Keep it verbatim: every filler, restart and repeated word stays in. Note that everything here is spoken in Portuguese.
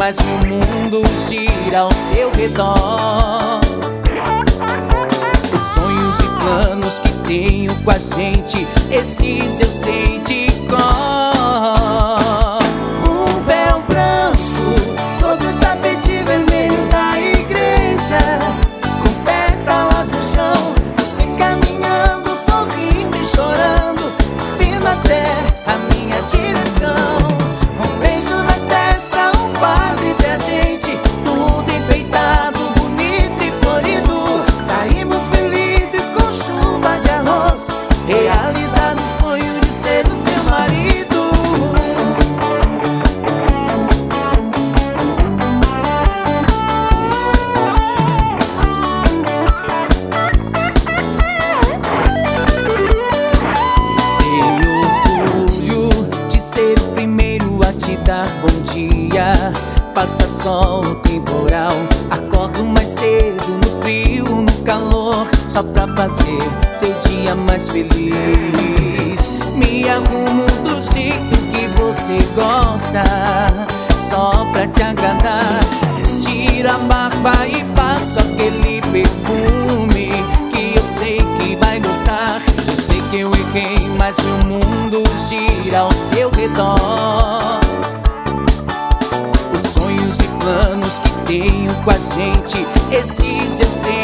mas meu mundo gira ao seu redor. Os sonhos e planos que tenho com a gente, esses eu sei de cor. Um véu branco sobre o tapete vermelho da igreja, com pétalas no chão, você caminhando, sorrindo e chorando, vindo até a minha direção. Um beijo na testa, um padre pra gente, tudo enfeitado, bonito e florido. Saímos felizes com chuva de arroz, realizado o sonho de ser o seu marido. Dar bom dia, passa sol no temporal, acordo mais cedo no frio, no calor, só pra fazer seu dia mais feliz. Me arrumo do jeito que você gosta, só pra te agradar. Tiro a barba e passo aquele perfume que eu sei que vai gostar. Eu sei que eu errei, mas meu mundo gira ao seu redor. Planos que tenho com a gente, esses eu sei